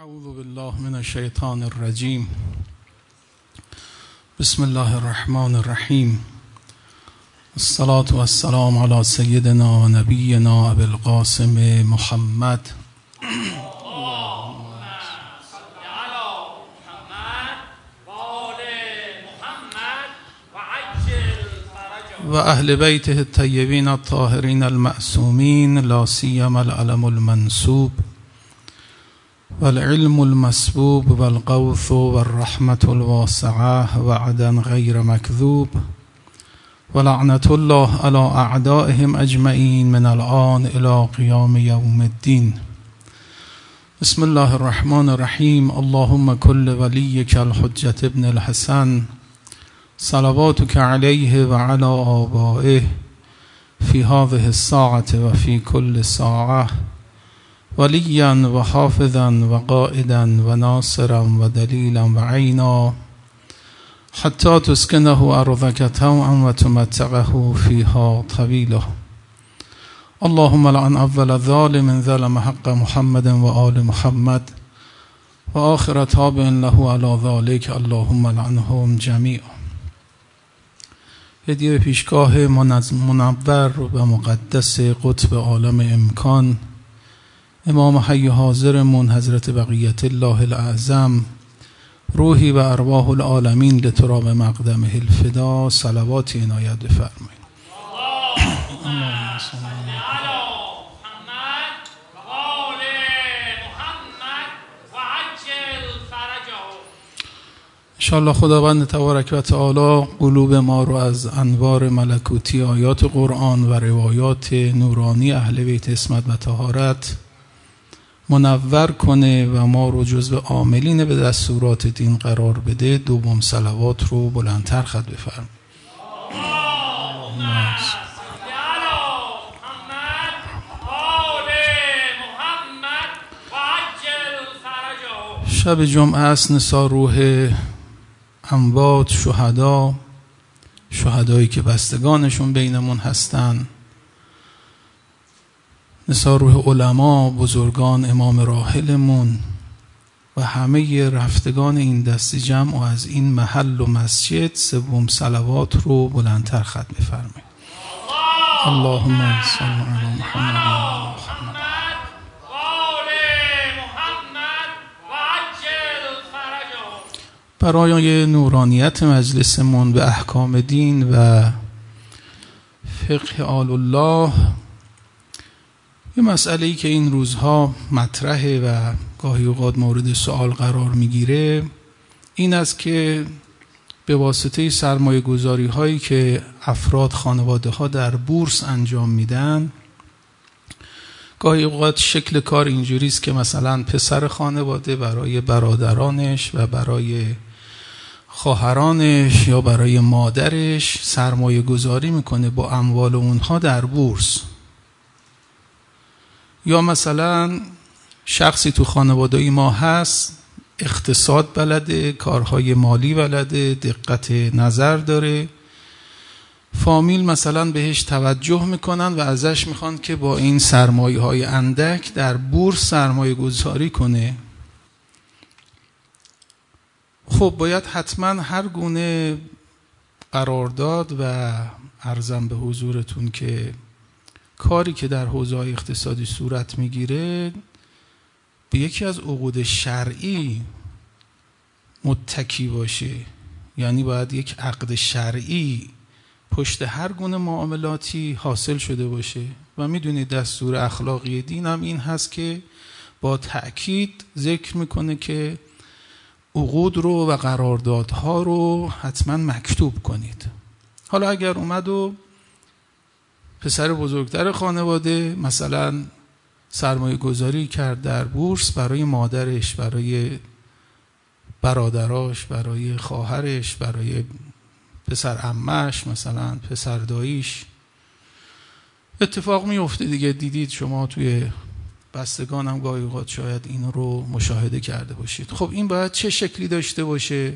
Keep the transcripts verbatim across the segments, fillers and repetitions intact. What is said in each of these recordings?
اعوذ بالله من الشیطان الرجیم. بسم الله الرحمن الرحیم. الصلاة والسلام علی سیدنا و نبینا ابی القاسم محمد و اهل بیته الطیبین الطاهرین المعصومین، لا سیما العلم المنسوب والعلم المسبوب والغوث والرحمة الواسعة وعدا غير مكذوب ولعنة الله على أعدائهم أجمعين من الآن إلى قيام يوم الدين. بسم الله الرحمن الرحيم. اللهم كل وليك الحجة ابن الحسن صلواتك عليه وعلى آبائه في هذه الساعة وفي كل ساعة وليا وحافظا وقائدا وناصرا ودليلا وعينا حتى تسكنه أرضك طوعا وتمتعه فيها طويلا. اللهم لعن أول ظالم ظلم حق محمد وآل محمد وآخر تابع له على ذلك اللهم لعنهم جميعا. هدیه به پیشگاه منور و مقدس قطب عالم امکان امام حی حاضرمون حضرت بقیت الله الاعظم، روحی و ارواح العالمین لتراب مقدمه الفدا، صلوات عنایت بفرمایید. اللهم صل علی محمد و آل محمد و عجل فرجه. انشاءالله خداوند تبارک و تعالی قلوب ما رو از انوار ملکوتی آیات قرآن و روایات نورانی اهل بیت عصمت و طهارت منور کنه و ما رو جزو عاملین به دستورات دین قرار بده. دوم صلوات رو بلندتر خط بفرم. شب جمعه است، نثار روح اموات شهدا، شهدایی که بستگانشون بینمون هستن، نثار روح علما، بزرگان، امام راحلمون و همه رفتگان این دستی جمع و از این محل و مسجد. سوم صلوات رو بلندتر ختم بفرمایید. اللهم صل علی محمد و محمد و آل محمد و عجل فرجه. برای نورانیت مجلسمون به احکام دین و فقه آل الله، یه مسئله‌ای که این روزها مطرحه و گاهی اوقات مورد سوال قرار میگیره این است که به واسطه سرمایه گذاری هایی که افراد، خانواده ها در بورس انجام میدن، گاهی اوقات شکل کار اینجوری است که مثلا پسر خانواده برای برادرانش و برای خواهرانش یا برای مادرش سرمایه گذاری میکنه با اموال اونها در بورس. یا مثلا شخصی تو خانواده ما هست، اقتصاد بلده، کارهای مالی بلده، دقت نظر داره، فامیل مثلا بهش توجه میکنن و ازش میخوان که با این سرمایه های اندک در بورس سرمایه گذاری کنه. خب باید حتما هر گونه قرارداد و عرضم به حضورتون که کاری که در حوزه اقتصادی صورت میگیره به یکی از عقود شرعی متکی باشه. یعنی باید یک عقد شرعی پشت هر گونه معاملاتی حاصل شده باشه و میدونید دستور اخلاقی دین هم این هست که با تأکید ذکر میکنه که عقود رو و قراردادها رو حتما مکتوب کنید. حالا اگر اومد و پسر بزرگتر خانواده مثلا سرمایه گذاری کرد در بورس برای مادرش، برای برادراش، برای خواهرش، برای پسر عمش، مثلا پسر داییش، اتفاق میفته دیگه. دیدید شما توی بستگان هم گاهی اوقات شاید این رو مشاهده کرده باشید. خب این باید چه شکلی داشته باشه؟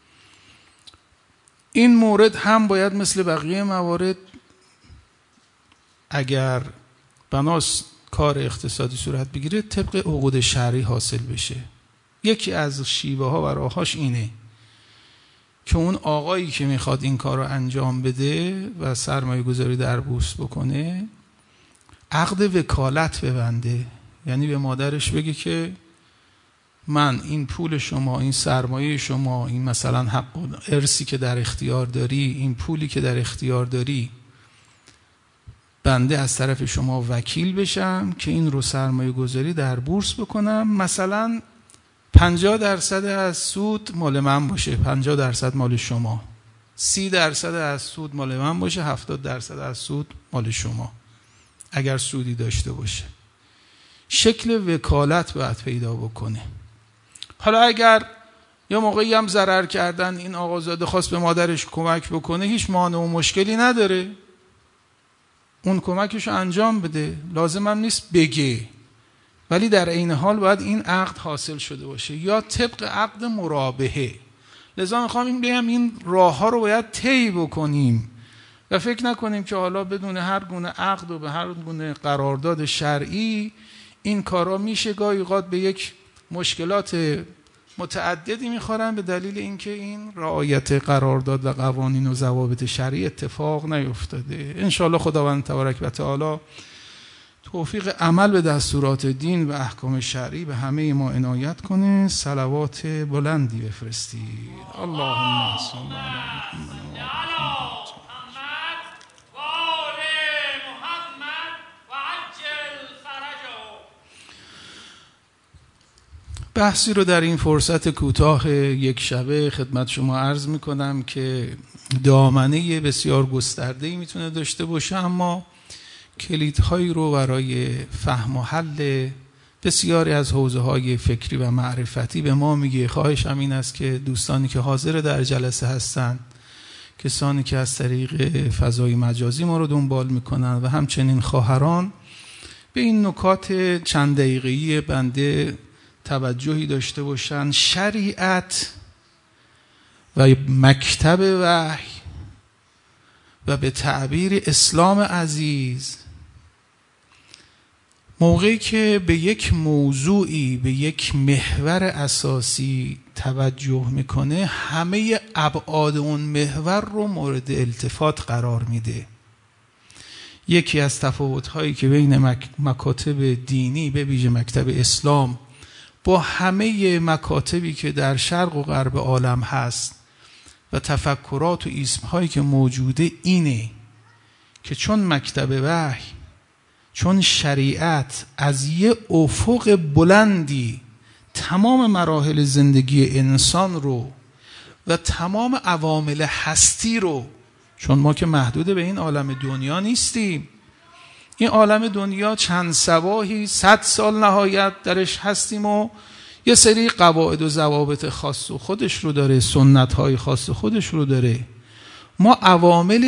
این مورد هم باید مثل بقیه موارد اگر بناس کار اقتصادی صورت بگیره طبق عقود شرعی حاصل بشه. یکی از شیوه ها و راهاش اینه که اون آقایی که میخواد این کار رو انجام بده و سرمایه گذاری در بورس بکنه عقد وکالت ببنده، یعنی به مادرش بگه که من این پول شما، این سرمایه شما، این مثلا حق و ارثی که در اختیار داری، این پولی که در اختیار داری، بنده از طرف شما وکیل بشم که این رو سرمایه گذاری در بورس بکنم، مثلا پنجاه درصد از سود مال من باشه، پنجاه درصد مال شما، سی درصد از سود مال من باشه، هفتاد درصد از سود مال شما اگر سودی داشته باشه. شکل وکالت باید پیدا بکنه. حالا اگر یا موقعی هم ضرر کردن این آقازاده خواست به مادرش کمک بکنه، هیچ مانع و مشکلی نداره، اون کمکش رو انجام بده، لازم هم نیست بگه، ولی در عین حال باید این عقد حاصل شده باشه یا طبق عقد مرابحه. لذا میخوام این بگم این راه ها رو باید طی بکنیم و فکر نکنیم که حالا بدون هر گونه عقد و به هر گونه قرارداد شرعی این کارا میشه. گاهی اوقات به یک مشکلات متعددی میخورن به دلیل اینکه این رعایت قرارداد و قوانین و ضوابط شرعی اتفاق نیفتاده. انشاءالله خداوند تبارک و تعالی توفیق عمل به دستورات دین و احکام شرعی به همه ما عنایت کنه. صلوات بلندی بفرستید. اللهم صل علی محمد. بحثی رو در این فرصت کوتاه یک شبه خدمت شما عرض میکنم که دامنه بسیار گسترده‌ای میتونه داشته باشه، اما کلیدهایی رو برای فهم و حل بسیاری از حوزه‌های فکری و معرفتی به ما میگه. خواهش همین است که دوستانی که حاضر در جلسه هستند، کسانی که از طریق فضای مجازی ما رو دنبال میکنن و همچنین خواهران به این نکات چند دقیقه‌ای بنده توجهی داشته باشن. شریعت و مکتب وحی و به تعبیر اسلام عزیز موقعی که به یک موضوعی، به یک محور اساسی توجه میکنه، همه ابعاد اون محور رو مورد التفات قرار میده. یکی از تفاوت‌هایی که بین مکاتب دینی به ویژه مکتب اسلام با همه مکاتبی که در شرق و غرب عالم هست و تفکرات و ایسم‌هایی که موجوده اینه که چون مکتب وحی، چون شریعت از یه افق بلندی تمام مراحل زندگی انسان رو و تمام عوامل هستی رو، چون ما که محدود به این عالم دنیا نیستیم، این عالم دنیا چند سباهی صد سال نهایت درش هستیم و یه سری قواعد و ضوابط خاص و خودش رو داره، سنت‌های خاص خودش رو داره. ما عوامل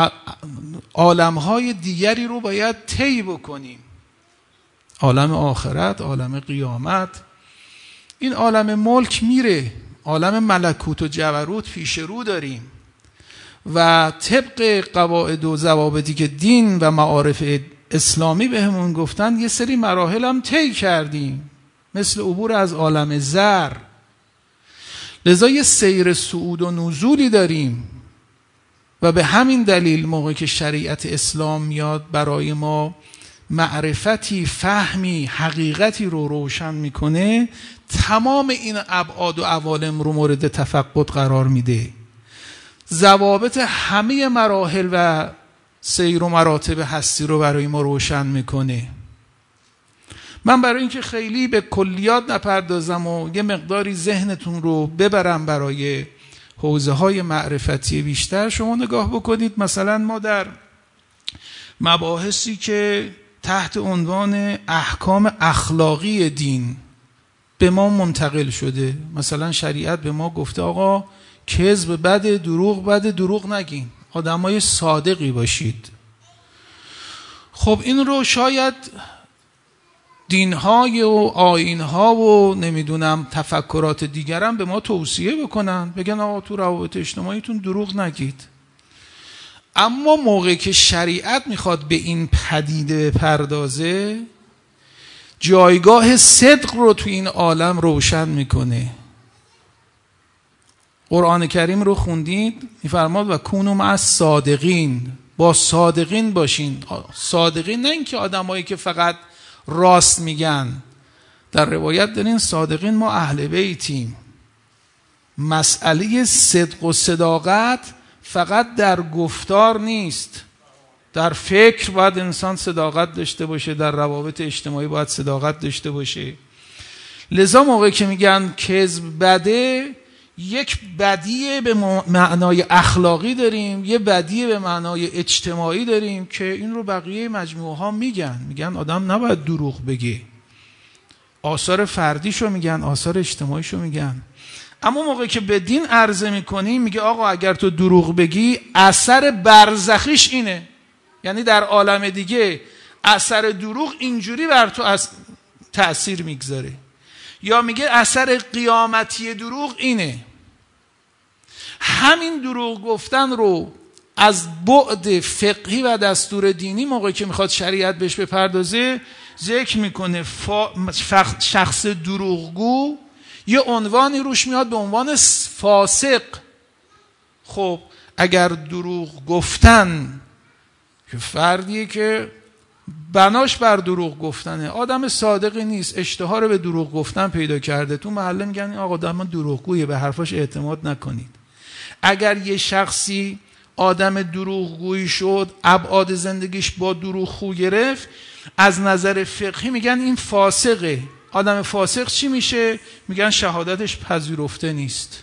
عالم‌های دیگری رو باید طی بکنیم، عالم آخرت، عالم قیامت. این عالم ملک میره، عالم ملکوت و جبروت پیش رو داریم و طبق قواعد و ضوابطی که دین و معارف اسلامی بهمون گفتن یه سری مراحل هم طی کردیم، مثل عبور از عالم زر. لذا یه سیر صعود و نزولی داریم و به همین دلیل موقعی که شریعت اسلام میاد برای ما معرفتی، فهمی، حقیقتی رو روشن میکنه، تمام این ابعاد و عوالم رو مورد تفقد قرار میده، ضوابط همه مراحل و سیر و مراتب هستی رو برای ما روشن میکنه. من برای اینکه خیلی به کلیات نپردازم و یه مقداری ذهنتون رو ببرم برای حوزه های معرفتی بیشتر، شما نگاه بکنید. مثلا ما در مباحثی که تحت عنوان احکام اخلاقی دین به ما منتقل شده، مثلا شریعت به ما گفته آقا کذب بده، دروغ بده، دروغ نگین، آدمای صادقی باشید. خب این رو شاید دینهای و آیینها و نمیدونم تفکرات دیگرم به ما توصیه بکنن، بگن آقا تو روابط اجتماعیتون دروغ نگید. اما موقعی که شریعت میخواد به این پدیده پردازه، جایگاه صدق رو تو این عالم روشن میکنه. قرآن کریم رو خوندید، میفرماد و کونوا مع الصادقین، با صادقین باشین. صادقین نه اینکه آدمایی که فقط راست میگن. در روایت دارین صادقین ما اهل بیتیم. مسئله صدق و صداقت فقط در گفتار نیست، در فکر باید انسان صداقت داشته باشه، در روابط اجتماعی باید صداقت داشته باشه. لذا موقعی که میگن کذب بده، یک بدیه به معنای اخلاقی داریم، یه بدیه به معنای اجتماعی داریم که این رو بقیه مجموعه ها میگن. میگن آدم نباید دروغ بگه. آثار فردیشو میگن، آثار اجتماعیشو میگن. اما موقعی که به دین عرضه میکنی میگه آقا اگر تو دروغ بگی اثر برزخیش اینه، یعنی در عالم دیگه اثر دروغ اینجوری بر تو از تأثیر میگذاره. یا میگه اثر قیامتی دروغ اینه. همین دروغ گفتن رو از بعد فقهی و دستور دینی موقعی که میخواد شریعت بهش بپردازه ذکر میکنه. شخص دروغگو یه عنوانی روش میاد به عنوان فاسق. خب اگر دروغ گفتن که فردیه که بناش بر دروغ گفتنه، آدم صادقی نیست، اشتها رو به دروغ گفتن پیدا کرده، تو محله میگن آقا آدم دروغگویه، به حرفاش اعتماد نکنید. اگر یه شخصی آدم دروغگویی شد، ابعاد زندگیش با دروغ خو گرفت، از نظر فقهی میگن این فاسقه. آدم فاسق چی میشه؟ میگن شهادتش پذیرفته نیست.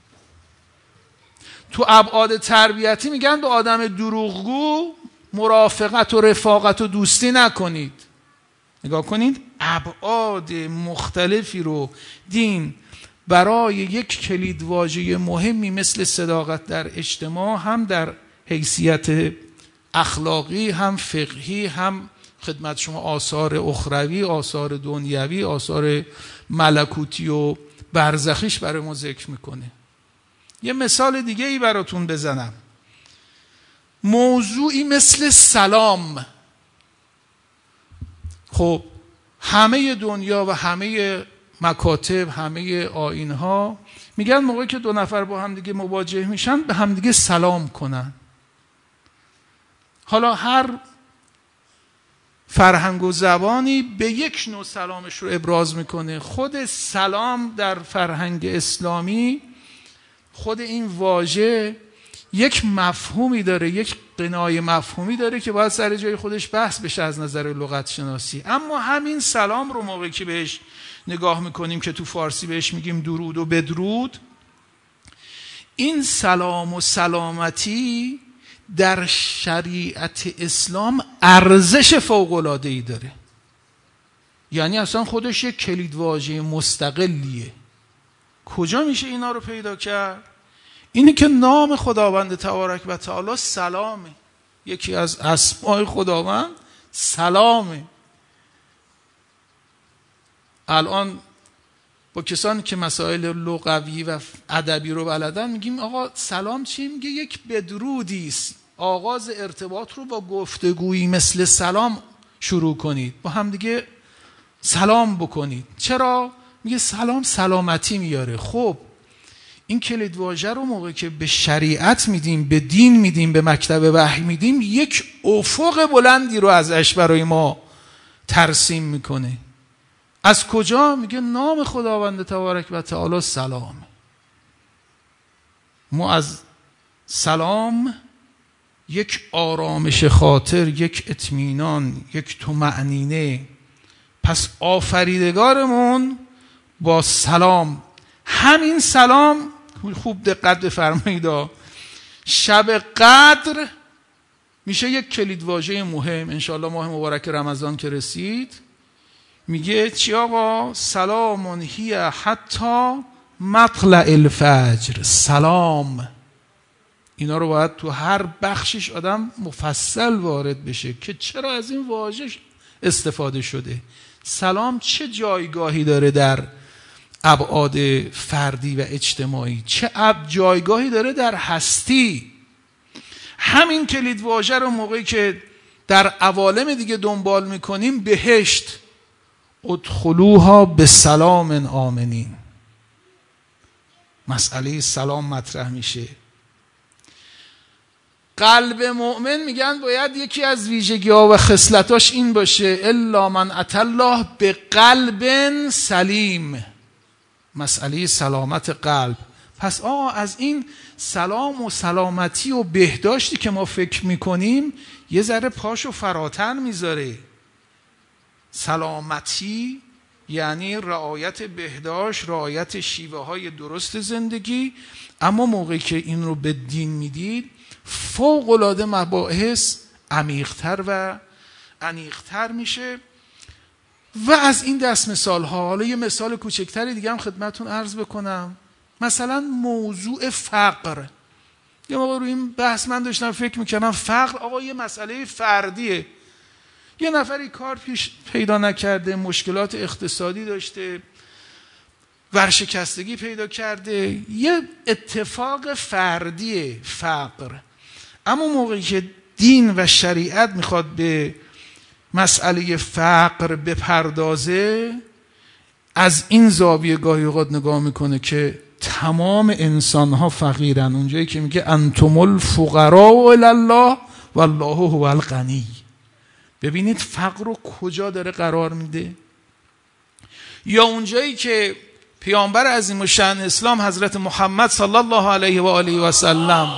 تو ابعاد تربیتی میگن به آدم دروغگو مرافقت و رفاقت و دوستی نکنید. نگاه کنید ابعاد مختلفی رو دین برای یک کلیدواژه مهمی مثل صداقت در اجتماع، هم در حیثیت اخلاقی، هم فقهی، هم خدمت شما آثار اخروی، آثار دنیوی، آثار ملکوتی و برزخیش برای ما ذکر میکنه. یه مثال دیگه ای براتون بزنم. موضوعی مثل سلام. خب همه دنیا و همه مکاتب، همه آیین‌ها میگن موقعی که دو نفر با همدیگه مواجه میشن به همدیگه سلام کنن. حالا هر فرهنگ و زبانی به یک نوع سلامش رو ابراز میکنه. خود سلام در فرهنگ اسلامی، خود این واژه یک مفهومی داره، یک قنای مفهومی داره که باید سر جای خودش بحث بشه از نظر لغت شناسی. اما همین سلام رو موقعی که بهش نگاه میکنیم که تو فارسی بهش میگیم درود و بدرود، این سلام و سلامتی در شریعت اسلام ارزش فوق‌العاده‌ای داره. یعنی اصلا خودش یک کلیدواژه مستقلیه. کجا میشه اینا رو پیدا کرد؟ اینه که نام خداوند تبارک و تعالی سلامه. یکی از اسماء خداوند سلامه. الان با کسانی که مسائل لغوی و ادبی رو بلدن میگیم آقا سلام چی؟ میگه یک بدرودی است. آغاز ارتباط رو با گفتگویی مثل سلام شروع کنید، با هم دیگه سلام بکنید. چرا؟ میگه سلام سلامتی میاره. خب این کلید واژه رو موقعی که به شریعت میدیم، به دین میدیم، به مکتب وحی میدیم، یک افق بلندی رو ازش برای ما ترسیم میکنه. از کجا؟ میگه نام خداوند تبارک و تعالی سلام. ما از سلام یک آرامش خاطر، یک اطمینان، یک طمأنینه. پس آفریدگارمون با سلام. همین سلام خوب دقت بفرمایید، شب قدر میشه یک کلیدواژه مهم. انشاءالله ماه مبارک رمضان که رسید میگه چی آقا؟ سلام هی حتی مطلع الفجر. سلام. اینا رو باید تو هر بخشش آدم مفصل وارد بشه که چرا از این واژه استفاده شده. سلام چه جایگاهی داره در ابعاد فردی و اجتماعی، چه اب جایگاهی داره در هستی. همین کلید واژه رو موقعی که در عوالم دیگه دنبال میکنیم، بهشت، ادخلوها به سلام آمنین. مسئله سلام مطرح میشه. قلب مؤمن میگن باید یکی از ویژگی ها و خصلتاش این باشه الا من اتى الله به قلب سلیم. مسئله سلامت قلب. پس آقا از این سلام و سلامتی و بهداشتی که ما فکر میکنیم یه ذره پاشو فراتر میذاره. سلامتی یعنی رعایت بهداشت، رعایت شیوه های درست زندگی. اما موقعی که این رو به دین میدید فوق العاده مباحث عمیق‌تر و عمیق‌تر میشه. و از این دست مثال ها، حالا یه مثال کوچکتری دیگه هم خدمتون عرض بکنم. مثلا موضوع فقر. یه موقع روی این بحث من داشتم فکر میکردم فقر آقا یه مسئله فردیه. یه نفری کار پیش پیدا نکرده، مشکلات اقتصادی داشته، ورشکستگی پیدا کرده، یه اتفاق فردیه فقر. اما موقعی که دین و شریعت میخواد به مسئله فقر بپردازه از این زاویه گاهی اوقات نگاه میکنه که تمام انسان ها فقیرن. اونجایی که میگه انتم الفقراء الی الله والله هو الغنی. ببینید فقر رو کجا داره قرار میده. یا اونجایی که پیامبر عظیم الشأن اسلام حضرت محمد صلی الله علیه و آله و سلم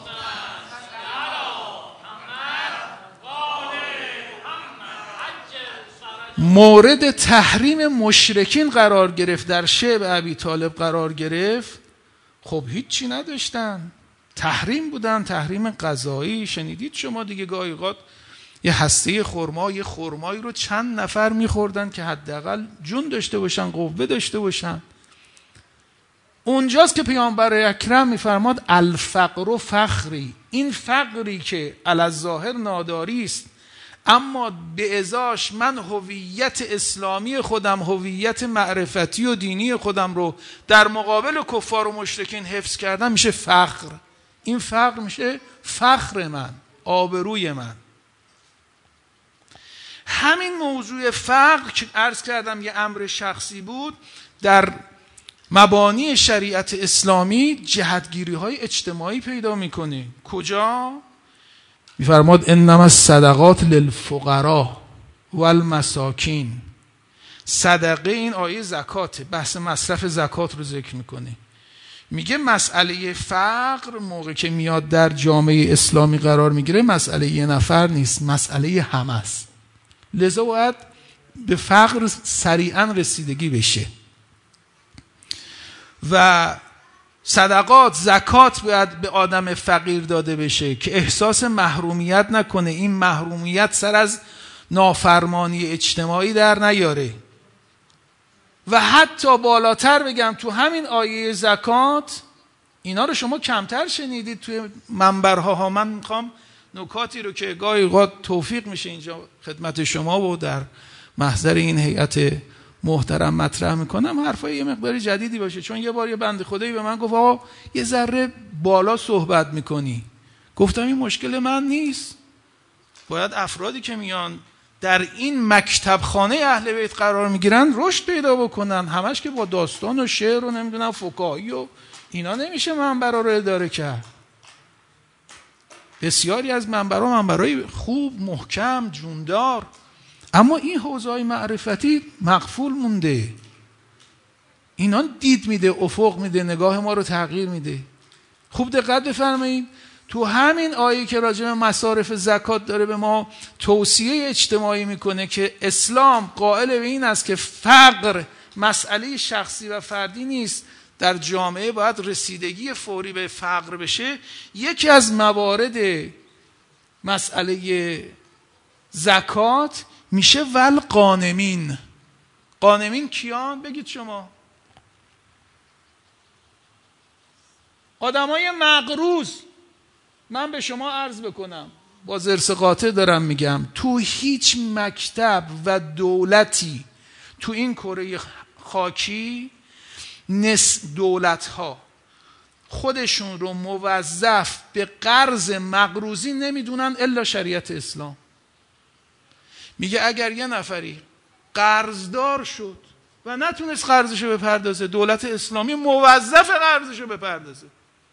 مورد تحریم مشرکین قرار گرفت، در شعب ابی طالب قرار گرفت، خب هیچی نداشتن، تحریم بودن، تحریم غذایی. شنیدید شما دیگه گاهی اوقات یه هسته خرما، یه خرمایی رو چند نفر میخوردن که حداقل جون داشته باشن، قوه داشته باشن. اونجاست که پیامبر اکرم میفرماد الفقر فخری. این فقری که علی الظاهر ناداری است اما به ازاش من هویت اسلامی خودم، هویت معرفتی و دینی خودم رو در مقابل کفار و مشرکین حفظ کردم، میشه فقر. این فقر میشه فخر من، آبروی من. همین موضوع فقر که عرض کردم یه امر شخصی بود، در مبانی شریعت اسلامی جهتگیری های اجتماعی پیدا میکنه. کجا؟ میفرماد انما الصدقات للفقراء والمساکین. صدقه این آیه زکاته، بحث مصرف زکات رو ذکر میکنه. میگه مسئله فقر موقع که میاد در جامعه اسلامی قرار میگیره مسئله یه نفر نیست، مسئله همه است. لذا باید به فقر سریعا رسیدگی بشه و صدقات، زکات باید به آدم فقیر داده بشه که احساس محرومیت نکنه، این محرومیت سر از نافرمانی اجتماعی در نیاره. و حتی بالاتر بگم تو همین آیه زکات، اینا رو شما کمتر شنیدید توی منبرها ها. من میخوام نکاتی رو که گاهی اوقات توفیق میشه اینجا خدمت شما و در محضر این هیئت محترم مطرح میکنم، حرفای یه مقداری جدیدی باشه. چون یه بار یه بنده خدایی به من گفت آقا یه ذره بالا صحبت میکنی. گفتم این مشکل من نیست، باید افرادی که میان در این مکتب خانه اهل بیت قرار میگیرن رشد پیدا بکنن. همش که با داستان و شعر و نمیدونم فکاهی و اینا نمیشه منبرا رو اداره کرد. بسیاری از منبرها منبرای خوب، محکم، جوندار، اما این حوزه‌های معرفتی مغفول مونده. اینا دید میده، افق میده، نگاه ما رو تغییر میده. خوب دقت بفرمایید تو همین آیه که راجع به مصارف زکات داره به ما توصیه اجتماعی میکنه که اسلام قائل به این است که فقر مسئله شخصی و فردی نیست، در جامعه باید رسیدگی فوری به فقر بشه. یکی از موارد مسئله زکات میشه ول قانمین. قانمین کیان؟ بگید شما. آدمای مقروض. من به شما عرض بکنم، با ضرس قاطع دارم میگم، تو هیچ مکتب و دولتی تو این کره خاکی نس دولت ها خودشون رو موظف به قرض مقروضی نمیدونن الا شریعت اسلام. میگه اگر یه نفری قرضدار شد و نتونست قرضشو بپردازه. دولت اسلامی موظف قرضشو بپردازه.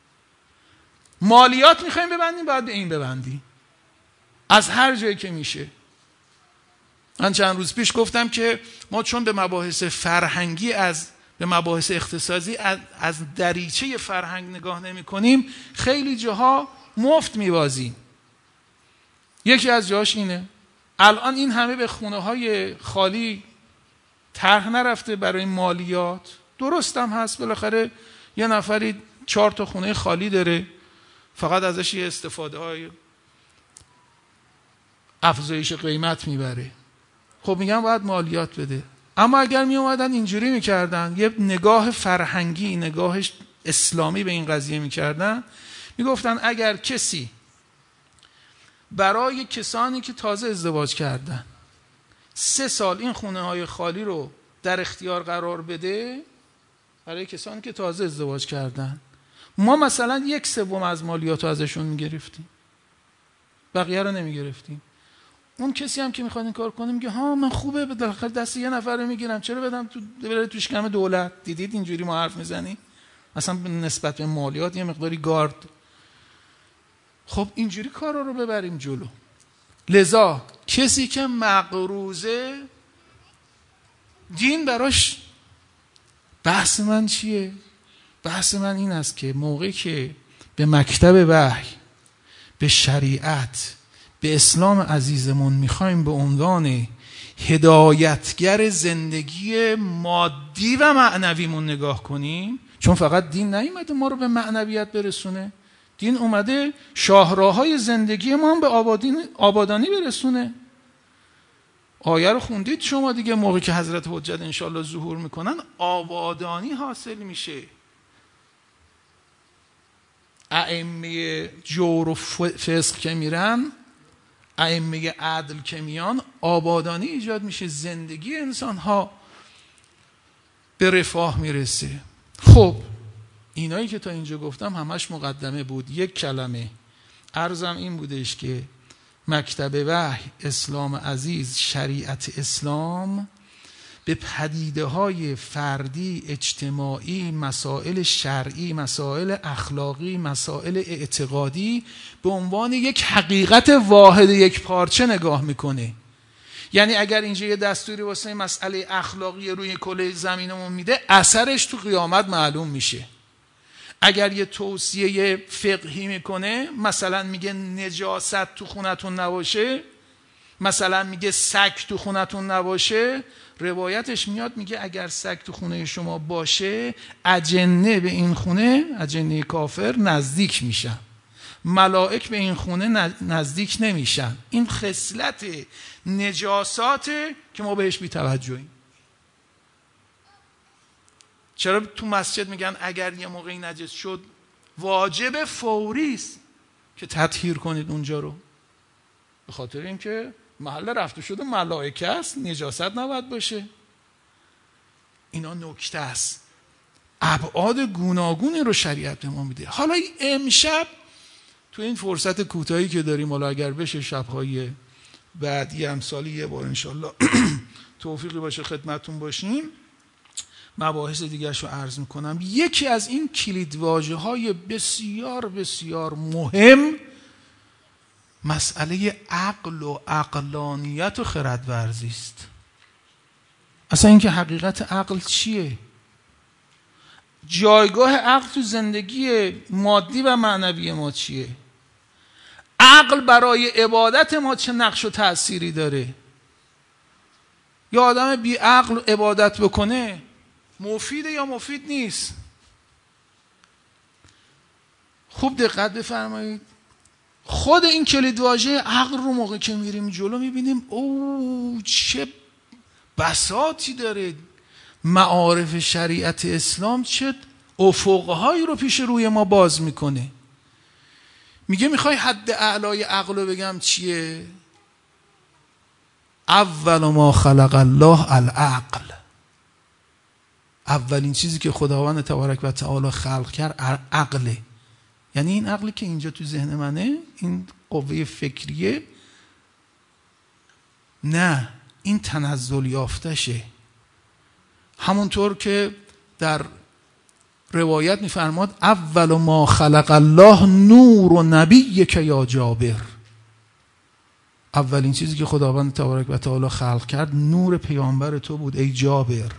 مالیات میخوایم ببندیم، باید به این ببندی از هر جایی که میشه. من چند روز پیش گفتم که ما چون به مباحث فرهنگی از به مباحث اقتصادی از, از دریچه فرهنگ نگاه نمی کنیم، خیلی جاها مفت میبازیم. یکی از جاش اینه. الان این همه به خونه های خالی طرح نرفته برای مالیات. درست هم هست، بالاخره یه نفری چهار تا خونه خالی داره، فقط ازش یه استفاده های افزایش قیمت میبره. خب میگم باید مالیات بده. اما اگر می اومدن اینجوری میکردن، یه نگاه فرهنگی، نگاه اسلامی به این قضیه میکردن، میگفتن اگر کسی برای کسانی که تازه ازدواج کردن سه سال این خونه های خالی رو در اختیار قرار بده، برای کسانی که تازه ازدواج کردن، ما مثلا یک سوم از مالیات رو ازشون میگرفتیم، بقیه رو نمیگرفتیم. اون کسی هم که میخواد این کار کنه میگه ها من خوبه، به داخل دست یه نفر رو میگیرم، چرا بدم تو بره تو شکم دولت؟ دیدید اینجوری ما حرف میزنی؟ اصلا نسبت به مالیات یه مقداری گارد. خب اینجوری کارا رو ببریم جلو. لذا کسی که مقروضه، دین براش، بحث من چیه؟ بحث من این است که موقعی که به مکتب وحی، به شریعت، به اسلام عزیزمون میخوایم به عنوان هدایتگر زندگی مادی و معنویمون نگاه کنیم، چون فقط دین نیومده ما رو به معنویت برسونه، دین اومده شاهراهای زندگی ما هم به آبادانی برسونه. آیه رو خوندید شما دیگه، موقعی که حضرت حجت انشالله ظهور میکنن آبادانی حاصل میشه. ائمه جور و فسق که میرن، ائمه عدل که میان، آبادانی ایجاد میشه، زندگی انسان ها به رفاه میرسه. خب اینایی که تا اینجا گفتم همش مقدمه بود. یک کلمه عرضم این بودش که مکتب وحی، اسلام عزیز، شریعت اسلام به پدیده های فردی، اجتماعی، مسائل شرعی، مسائل اخلاقی، مسائل اعتقادی به عنوان یک حقیقت واحد یک پارچه نگاه میکنه. یعنی اگر اینجا یه دستوری واسه مسئله اخلاقی روی کره زمینمون میده، اثرش تو قیامت معلوم میشه. اگر یه توصیه فقهی میکنه، مثلا میگه نجاست تو خونتون نباشه، مثلا میگه سگ تو خونتون نباشه، روایتش میاد میگه اگر سگ تو خونه شما باشه، اجنه به این خونه، اجنه کافر نزدیک میشن، ملائک به این خونه نزدیک نمیشن. این خصلت نجاساته که ما بهش بی توجهیم. چرا تو مسجد میگن اگر یه موقعی نجس شد واجب فوری است که تطهیر کنید اونجا رو؟ به خاطر اینکه محل رفته شده ملائکه است، نجاست نباید باشه. اینا نکته است. ابعاد گوناگونی رو شریعت به ما میده. حالا امشب تو این فرصت کوتاهی که داریم، حالا اگر بشه شب‌های بعدی امسالی یه بار انشالله توفیقی باشه خدمتون باشیم، مباحث دیگرش رو عرض میکنم. یکی از این کلیدواژه‌های بسیار بسیار مهم مسئله عقل و عقلانیت و خردورزی است. اصلا اینکه حقیقت عقل چیه؟ جایگاه عقل تو زندگی مادی و معنوی ما چیه؟ عقل برای عبادت ما چه نقش و تأثیری داره؟ یا آدم بی عقل عبادت بکنه مفیده یا مفید نیست؟ خوب دقت بفرمایید. خود این کلیدواژه عقل رو موقع که میریم جلو میبینیم او چه بساطی داره. معارف شریعت اسلام چه افقهایی رو پیش روی ما باز میکنه. میگه میخوای حد اعلای عقل رو بگم چیه؟ اول ما خلق الله العقل. اولین چیزی که خداوند تبارک و تعالی خلق کرد عقله. یعنی این عقلی که اینجا تو ذهن منه، این قوه فکریه، نه، این تنزل یافتشه. همونطور که در روایت میفرماد اول ما خلق الله نور و نبی که یا جابر، اولین چیزی که خداوند تبارک و تعالی خلق کرد نور پیامبر تو بود ای جابر.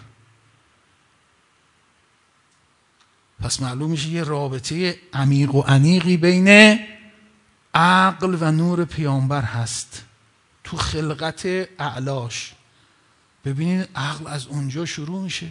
پس معلوم میشه یه رابطه عمیق و انیقی بین عقل و نور پیامبر هست تو خلقت اعلاش. ببینید عقل از اونجا شروع میشه.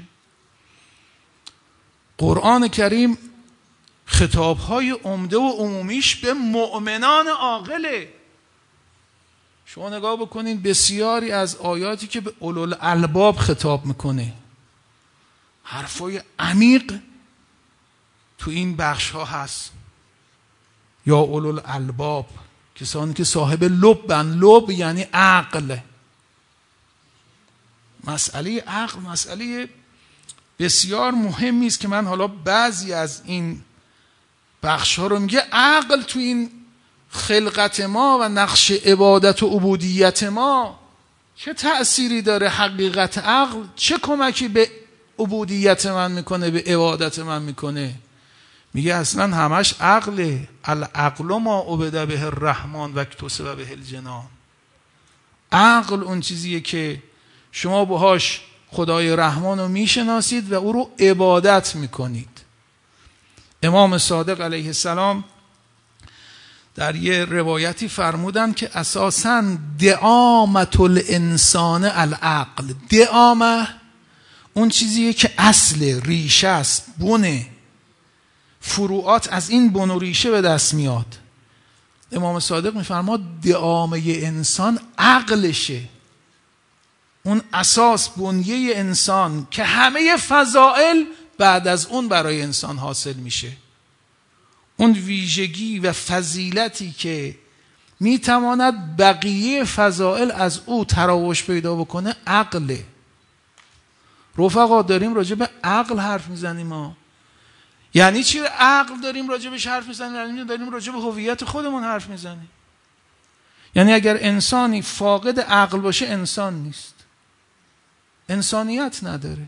قرآن کریم خطابهای عمده و عمومیش به مؤمنان عاقله. شما نگاه بکنید بسیاری از آیاتی که به اولوالالباب خطاب میکنه، حرفای عمیق تو این بخش ها هست. یا اولوالالباب، کسانی که صاحب لبن. لب یعنی عقل. مسئله عقل مسئله بسیار مهمی است که من حالا بعضی از این بخش ها رو میگه عقل تو این خلقت ما و نقش عبادت و عبودیت ما چه تأثیری داره. حقیقت عقل چه کمکی به عبودیت من میکنه، به عبادت من میکنه. میگه اصلا همش عقله. العقل ما عبد به الرحمن و اکتسب به الجنان. عقل اون چیزیه که شما باهاش خدای رحمان رو میشناسید و او رو عبادت میکنید. امام صادق علیه السلام در یه روایتی فرمودن که اساساً دعامت الانسان العقل. دعامه اون چیزیه که اصل ریشه است، بونه، فروعات از این بن و ریشه به دست میاد. امام صادق میفرماد دعامه انسان عقلشه، اون اساس بنیه انسان که همه فضائل بعد از اون برای انسان حاصل میشه. اون ویژگی و فضیلتی که میتواند بقیه فضائل از او تراوش پیدا بکنه عقله. رفقا داریم راجع به عقل حرف میزنیم ما. یعنی چی عقل داریم راجع بهش حرف میزنیم؟ یعنی داریم راجع به هویت خودمون حرف میزنیم. یعنی اگر انسانی فاقد عقل باشه انسان نیست، انسانیت نداره.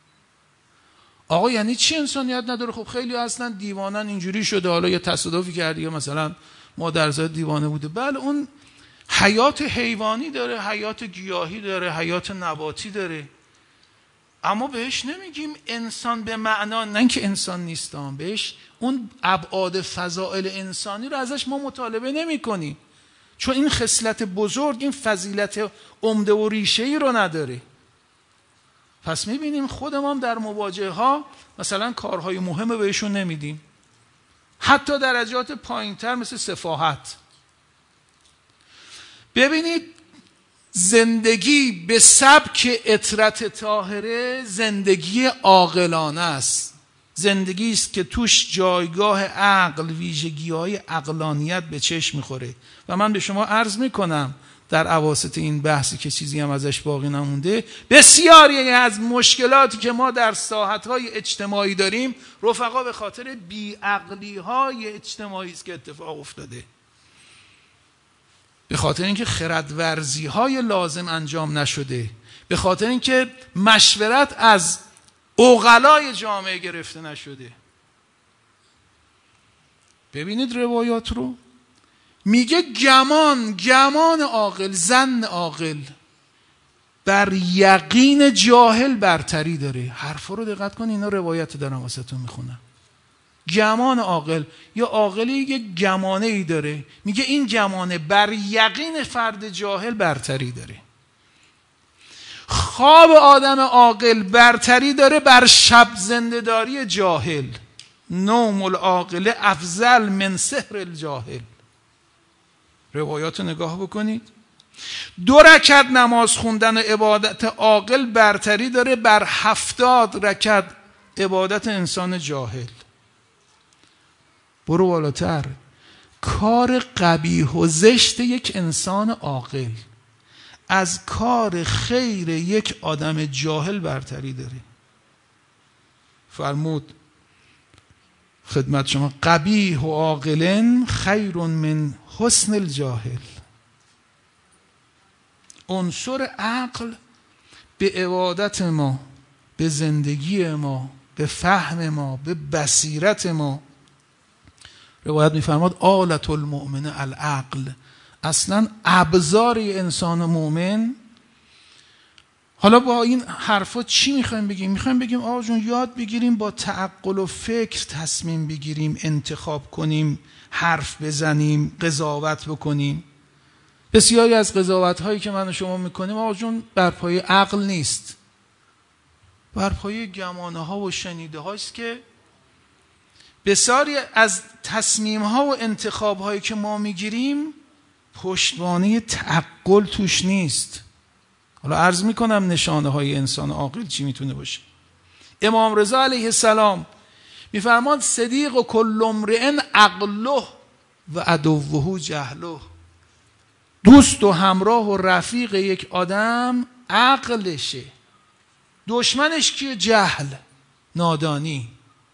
آقا یعنی چی انسانیت نداره؟ خب خیلی اصلا دیوانن اینجوری شده، حالا یه تصادفی کردی یا مثلا مادرزاد دیوانه بوده. بله اون حیات حیوانی داره، حیات گیاهی داره، حیات نباتی داره، اما بهش نمیگیم انسان به معنا نه که انسان نیستم، بهش اون ابعاد فضائل انسانی رو ازش ما مطالبه نمی کنیم، چون این خصلت بزرگ، این فضیلت عمده و ریشه‌ای رو نداره. پس میبینیم خودمون در مواجهه ها مثلا کارهای مهم بهشون نمیدیم، حتی درجات پایینتر مثل سفاهت. ببینید زندگی به سبک اطرت طاهره زندگی عاقلانه است، زندگی است که توش جایگاه عقل، ویژگی‌های عقلانیت به چشم میخوره. و من به شما عرض میکنم در اواسط این بحثی که چیزی هم ازش باقی نمونده، بسیاری از مشکلاتی که ما در ساحت‌های اجتماعی داریم رفقا به خاطر بیعقلی‌های اجتماعی است که اتفاق افتاده، به خاطر اینکه خردورزی‌های لازم انجام نشده، به خاطر اینکه مشورت از عقلای جامعه گرفته نشده. ببینید روایات رو، میگه گمان گمان عاقل، ظن عاقل بر یقین جاهل برتری داره. حرفا رو دقت کن، اینا روایت دارم واسهتون میخونم. گمان عاقل یا عاقلی یک گمانه ای داره، میگه این گمانه بر یقین فرد جاهل برتری داره. خواب آدم عاقل برتری داره بر شب زنده‌داری جاهل. نوم العاقل افضل من سحر الجاهل. روایات نگاه بکنید. دو رکعت نماز خوندن و عبادت عاقل برتری داره بر هفتاد رکعت عبادت انسان جاهل. برو بالاتر، کار قبیح و زشت یک انسان عاقل از کار خیر یک آدم جاهل برتری داره. فرمود خدمت شما قبیح و عاقلن خیر من حسن الجاهل. عنصر عقل به عبادت ما، به زندگی ما، به فهم ما، به بصیرت ما. روایت می‌فرماد آلة المؤمن العقل. اصلا ابزار انسان مؤمن. حالا با این حرفا چی میخوایم بگیم؟ میخوایم بگیم آقا جون یاد بگیریم با تعقل و فکر تصمیم بگیریم، انتخاب کنیم، حرف بزنیم، قضاوت بکنیم. بسیاری از قضاوت هایی که من و شما میکنیم آقا جون بر پایه عقل نیست، بر پایه گمانه ها و شنیده هاست که بسیاری از تصمیم ها و انتخاب هایی که ما میگیریم پشتوانه تعقل توش نیست. حالا عرض میکنم نشانه های انسان عاقل چی میتونه باشه. امام رضا علیه السلام میفرماد صدیق و کل امرئ عقله و عدوه جهله. دوست و همراه و رفیق یک آدم عقلشه، دشمنش کیه؟ جهل، نادانی.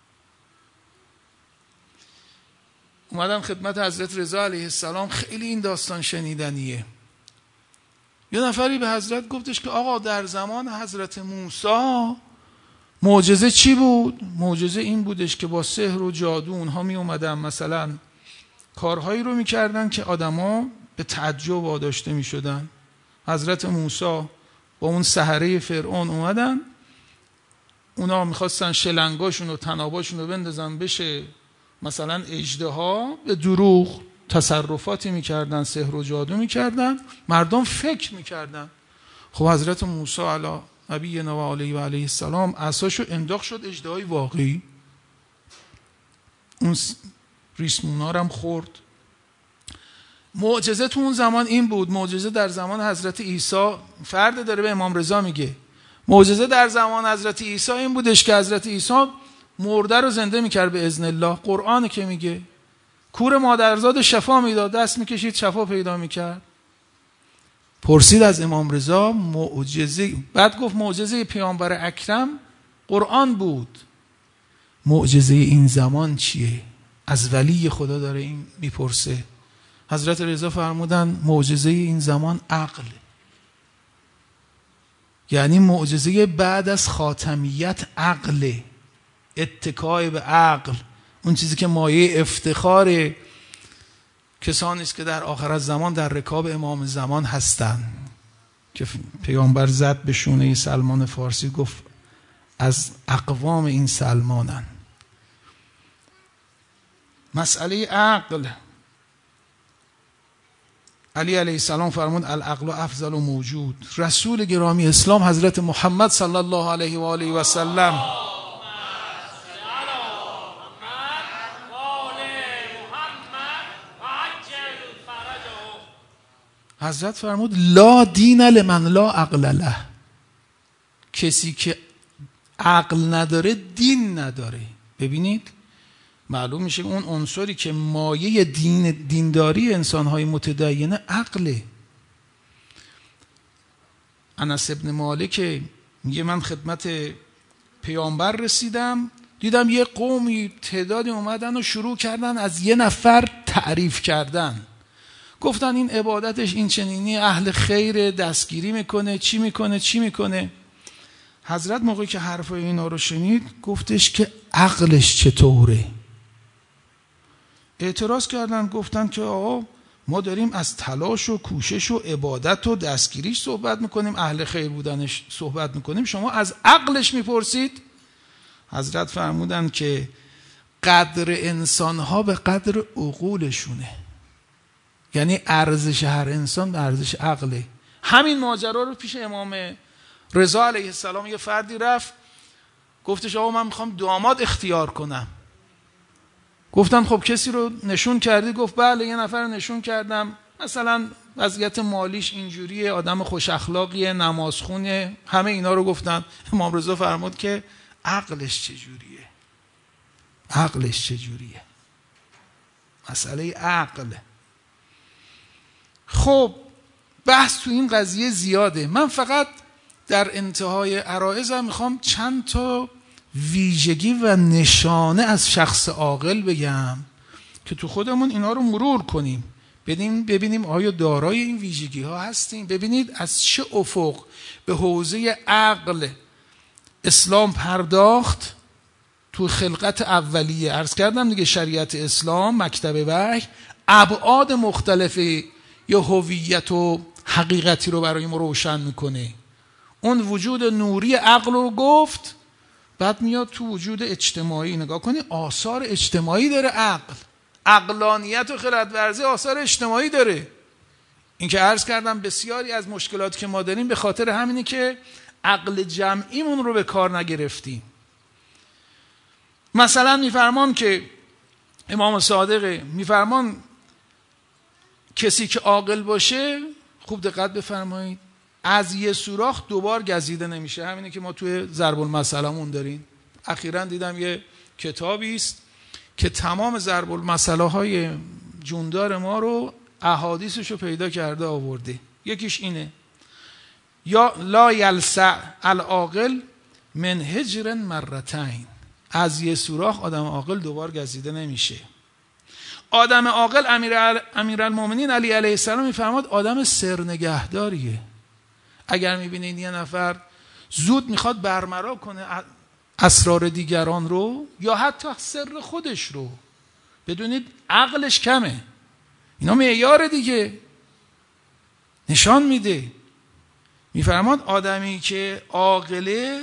اومدم خدمت حضرت رضا علیه السلام، خیلی این داستان شنیدنیه. یه نفری به حضرت گفتش که آقا در زمان حضرت موسی معجزه چی بود؟ معجزه این بودش که با سحر و جادو اونها می اومدن مثلا کارهایی رو میکردن که آدما به تعجب واداشته میشدن. حضرت موسی با اون سحره فرعون اومدن، اونا میخواستن شلنگاشون و تناباشون رو بندازن بشه مثلا اژدها، به دروغ تصرفاتی میکردن، سحر و جادو میکردن، مردم فکر میکردن. خب حضرت موسی علی نبینا و علیه و علیه السلام عصاشو انداخت، شد اژدهای واقعی. اون ریسمونا رو هم خورد. معجزه تو اون زمان این بود. معجزه در زمان حضرت عیسی، فرد داره به امام رضا میگه، معجزه در زمان حضرت عیسی این بودش که حضرت عیسی مرده رو زنده میکرد به اذن الله. قرآن که میگه کور مادرزاد شفا میداد، دست میکشید شفا پیدا میکرد. پرسید از امام رضا معجزه، بعد گفت معجزه پیامبر اکرم قرآن بود، معجزه این زمان چیه؟ از ولی خدا داره این میپرسه. حضرت رضا فرمودن معجزه این زمان عقل، یعنی معجزه بعد از خاتمیت عقل، اتکای به عقل، اون چیزی که مایه افتخار کسانی است که در آخر از زمان در رکاب امام زمان هستند، که پیامبر زد به شونه سلمان فارسی گفت از اقوام این سلمانن. مسئله عقل، علی علیه السلام فرمود العقل افضل و موجود. رسول گرامی اسلام حضرت محمد صلی الله علیه و آله و سلم حضرت فرمود لا دین لمن لا عقل له. کسی که عقل نداره دین نداره. ببینید معلوم میشه اون عنصری که مایه دین دینداری انسانهای متدینه عقله. انس ابن مالک میگه من خدمت پیامبر رسیدم، دیدم یه قومی تعدادی اومدن و شروع کردن از یه نفر تعریف کردن. گفتن این عبادتش این چنینی، اهل خیر، دستگیری میکنه، چی میکنه چی میکنه. حضرت موقعی که حرفای اینا رو شنید گفتش که عقلش چطوره؟ اعتراض کردن، گفتن که آقا ما داریم از تلاش و کوشش و عبادت و دستگیریش صحبت میکنیم، اهل خیر بودنش صحبت میکنیم، شما از عقلش میپرسید؟ حضرت فرمودن که قدر انسانها به قدر عقولشونه، یعنی ارزش هر انسان به ارزش عقله. همین ماجرا رو پیش امام رضا علیه السلام یه فردی رفت، گفتش آقا من میخوام داماد اختیار کنم. گفتن خب کسی رو نشون کردی؟ گفت بله یه نفر رو نشون کردم، مثلا وضعیت مالیش اینجوریه، آدم خوش اخلاقیه، نمازخونه، همه اینا رو گفتن. امام رضا فرمود که عقلش چجوریه؟ عقلش چجوریه؟ مسئله عقل. خب بحث تو این قضیه زیاده. من فقط در انتهای عرایضم میخوام چند تا ویژگی و نشانه از شخص عاقل بگم که تو خودمون اینا رو مرور کنیم، ببینیم ببینیم آیا دارای این ویژگی ها هستیم. ببینید از چه افق به حوزه عقل اسلام پرداخت تو خلقت اولیه. عرض کردم دیگه شریعت اسلام مکتب وحی ابعاد مختلف یا هویت و حقیقتی رو برای ما روشن میکنه. اون وجود نوری عقل رو گفت، بعد میاد تو وجود اجتماعی. نگاه کنی آثار اجتماعی داره عقل. عقلانیت و خردورزی آثار اجتماعی داره. این که عرض کردم بسیاری از مشکلات که ما داریم به خاطر همینه که عقل جمعیمون رو به کار نگرفتیم. مثلا میفرمان که امام صادق میفرمان کسی که عاقل باشه، خوب دقت بفرمایید، از یه سوراخ دوبار گزیده نمیشه. همینه که ما توی ضرب المثلمون داریم. اخیراً دیدم یه کتابی است که تمام ضرب المثله های جوندار ما رو احادیثش رو پیدا کرده آورده. یکیش اینه: یا لا یلسع العاقل من هجر مرتين. از یه سوراخ آدم عاقل دوبار گزیده نمیشه. آدم عاقل امیرالمومنین علی علیه السلام میفرماد آدم سرنگهداریه. اگر میبینید یه نفر زود میخواد برملا کنه اسرار دیگران رو یا حتی سر خودش رو، بدونید عقلش کمه. اینا معیار دیگه نشان میده. میفرماد آدمی که عاقله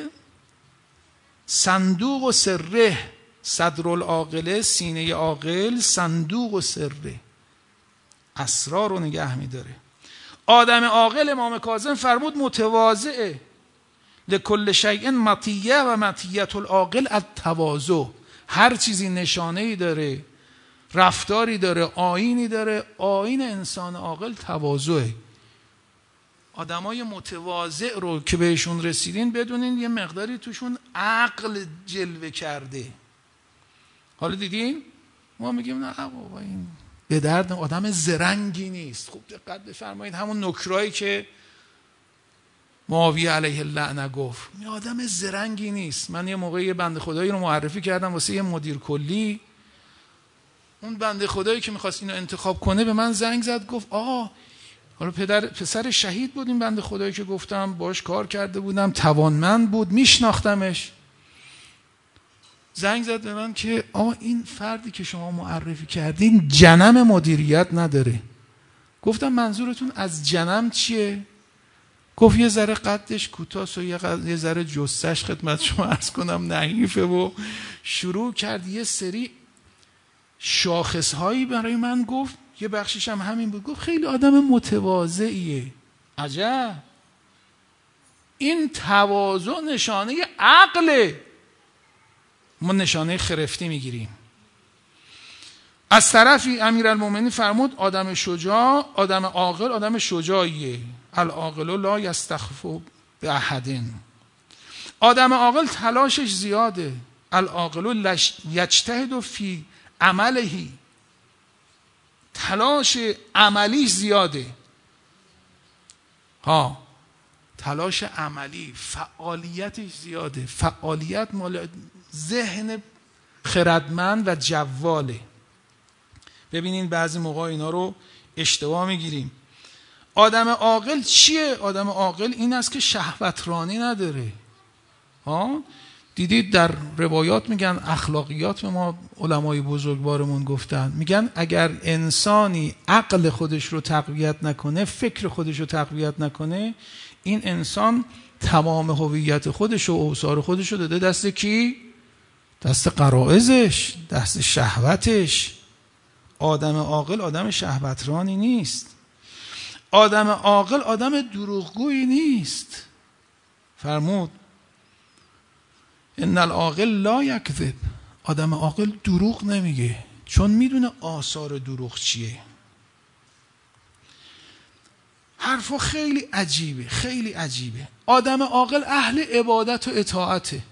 صندوق و سره، صدر العاقله سینه عاقل صندوق و سره، اسرار رو نگه میداره. آدم عاقل امام کاظم فرمود متواضعه. لکل شیء مطیه و مطیت العاقل التواضع. هر چیزی نشانه‌ای داره، رفتاری داره، آیینی داره. آیین انسان عاقل تواضعه. آدمای متواضع رو که بهشون رسیدین بدونین یه مقداری توشون عقل جلوه کرده. حالا دیدین ما میگیم نه بابا این به درد آدم زرنگی نیست. خوب دقت بفرمایید همون نکرایی که معاویه علیه اللعنه گفت، این آدم زرنگی نیست. من یه موقعی بنده خدایی رو معرفی کردم واسه یه مدیر کلی. اون بنده خدایی که میخواست اینو انتخاب کنه به من زنگ زد، گفت آقا حالا پدر پسر شهید بود این بنده خدایی که گفتم، باش کار کرده بودم، توانمند بود، میشناختمش. زنگ زد به من که آقا این فردی که شما معرفی کردین جنم مدیریت نداره. گفتم منظورتون از جنم چیه؟ گفت یه ذره قدش کوتاست و یه ذره جثه‌اش خدمت شما عرض کنم نحیفه. و شروع کرد یه سری شاخصهایی برای من گفت، یه بخشیش هم همین بود. گفت خیلی آدم متواضعیه. عجب، این تواضع نشانه عقله. ما نشانه خرفتی میگیریم. از طرفی امیرالمومنین فرمود آدم شجاع، آدم عاقل آدم شجاعیه. العاقل لا یستخف باحد. آدم عاقل تلاشش زیاده. العاقل یجتهد فی عمله. تلاش عملیش زیاده. ها تلاش عملی، فعالیتش زیاده. فعالیت مال ذهن خردمند و جواله. ببینین بعضی موقع اینا رو اشتباه میگیریم. آدم عاقل چیه؟ آدم عاقل این است که شهوترانی نداره. ها دیدید در روایات میگن، اخلاقیات به ما علمای بزرگوارمون گفتن، میگن اگر انسانی عقل خودش رو تقویت نکنه، فکر خودش رو تقویت نکنه، این انسان تمام هویت خودش و اوصار خودش رو داده دست کی؟ دست غرایزش، دست شهوتش. آدم عاقل آدم شهوترانی نیست. آدم عاقل آدم دروغگویی نیست. فرمود ان العاقل لا یکذب. آدم عاقل دروغ نمیگه، چون میدونه آثار دروغ چیه. حرفا خیلی عجیبه، خیلی عجیبه. آدم عاقل اهل عبادت و اطاعته.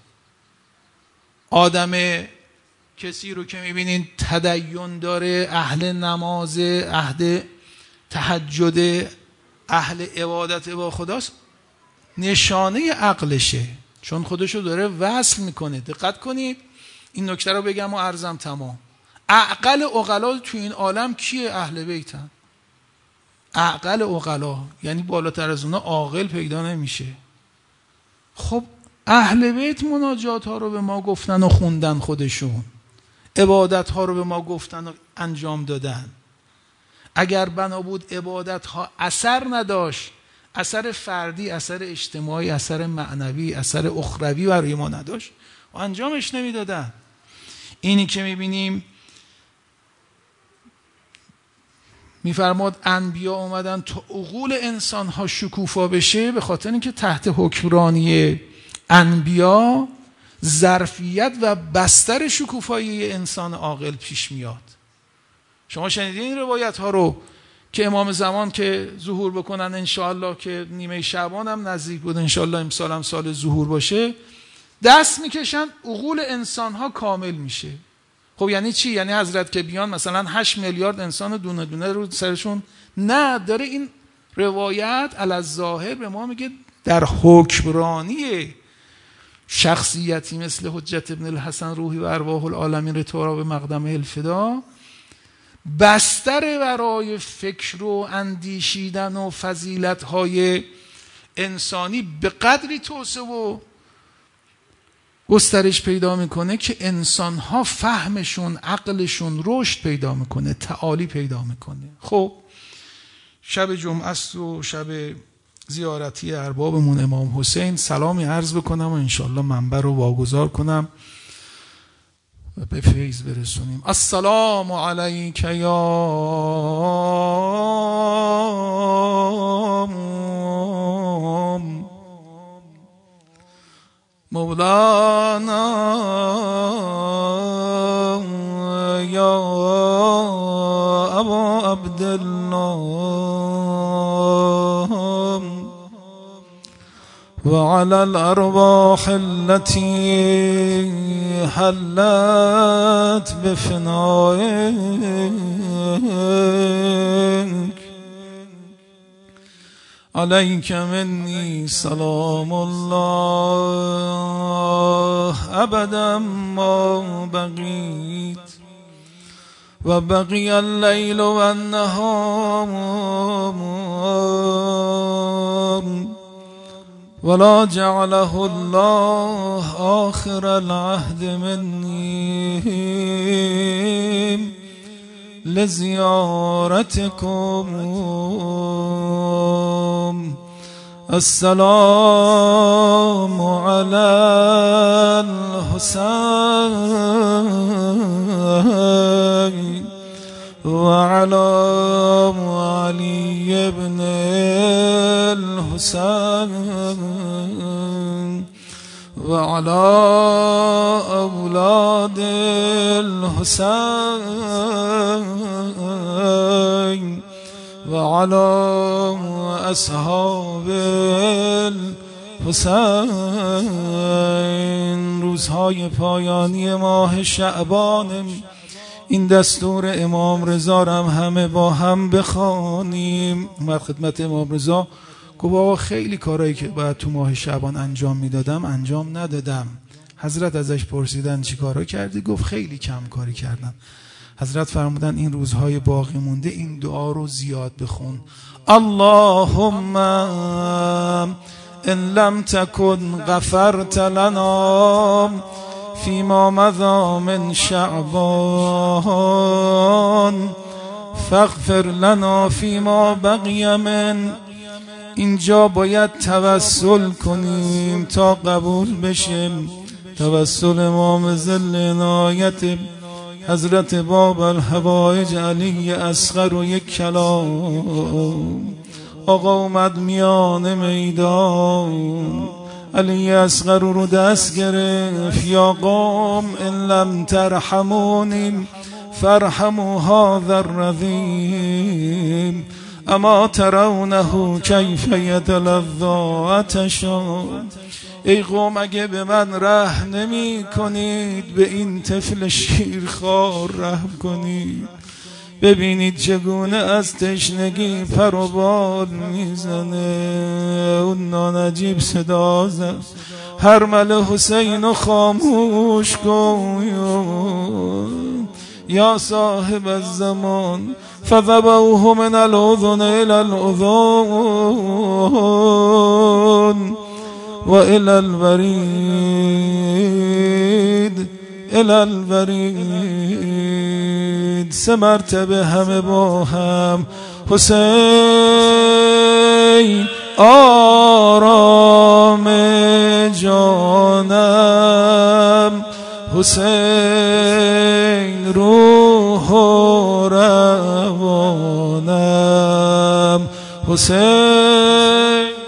آدم کسی رو که میبینین تدین داره، اهل نماز، اهل تهجد، اهل عبادت با خداست، نشانه عقلشه، چون خودشو داره وصل میکنه. دقت کنید این نکته رو بگم و عرضم تمام. عقل عقلا تو این عالم کیه؟ اهل بیتن. اعقل عقلا، یعنی بالاتر از اونا عاقل پیدا نمیشه. خب اهل بیت مناجات ها رو به ما گفتن و خوندن، خودشون عبادت ها رو به ما گفتن و انجام دادن. اگر بنا بود عبادت ها اثر نداشت، اثر فردی، اثر اجتماعی، اثر معنوی، اثر اخروی برای ما نداشت و انجامش نمیدادن. اینی که میبینیم میفرماد انبیا اومدن تا عقول انسان ها شکوفا بشه، به خاطر اینکه تحت حکمرانی انبیا ظرفیت و بستر شکوفایی انسان عاقل پیش میاد. شما شنیدین این روایت ها رو که امام زمان که ظهور بکنن انشاءالله، که نیمه شعبان هم نزدیک بود، انشاءالله امسال هم سال ظهور باشه، دست میکشن عقول انسان ها کامل میشه. خب یعنی چی؟ یعنی حضرت که بیان مثلا هشت میلیارد انسان دونه دونه رو سرشون؟ نه، داره این روایت علی الظاهر به ما میگه در حکمرانی شخصیتی مثل حجت ابن الحسن روحی و ارواح العالمین رتورا به مقدم الفدا، بستر برای فکر و اندیشیدن و فضیلت‌های انسانی به قدری توسعه و گسترش پیدا میکنه که انسان‌ها فهمشون، عقلشون رشد پیدا میکنه، تعالی پیدا میکنه. خب شب جمعه است و شب زیارتی اربابمون امام حسین، سلامی عرض بکنم و انشالله منبر رو واگذار کنم و به فیض برسونیم. السلام علیک یا مولانا یا ابا عبدالله وعلى الأرواح التي حلت بفنائك عليك مني سلام الله أبدا ما بقيت وبقي الليل والنهار ولا جعله الله آخر العهد مني لزيارتكم. السلام على الحسين وعلى علي بن الحسين وعلى أولاد الحسين وعلى أصحاب الحسين. روزهای پایانی ماه شعبان، این دستور امام رضا را هم همه با هم بخوانیم. من خدمت امام رضا گفت آقا خیلی کارهایی که باید تو ماه شعبان انجام میدادم انجام ندادم. حضرت ازش پرسیدن چی کارا کردی؟ گفت خیلی کم کاری کردم. حضرت فرمودن این روزهای باقی مونده این دعا رو زیاد بخون. اللهم ان لم تكن غفرت لنا فيما مضى من شعبان فاغفر لنا فيما بقي من. اینجا باید توسل کنیم تا قبول بشیم. توسل امام ذل عنایت حضرت باب الحوائج علی اصغر و یک کلام. آقا اومد میان میدان، علی اصغر رو دست گرفت. یا قوم ان لم ترحمونی فرحموا هذا الرذیم اما ترونه کیف یتلظی عطشا. ای قوم اگه به من رحم نمی کنید به این طفل شیرخوار رحم کنید. ببینید چگونه از تشنگی پر و بال میزنه. اون نانجیب صدا زد حرمل حسین خاموش کن یا صاحب الزمان فذبوه من الأذن إلى الأذن وإلى الوريد إلى الوريد. سه مرتبه همه با هم حسین آرام جانم، حسین روح و روانم، حسین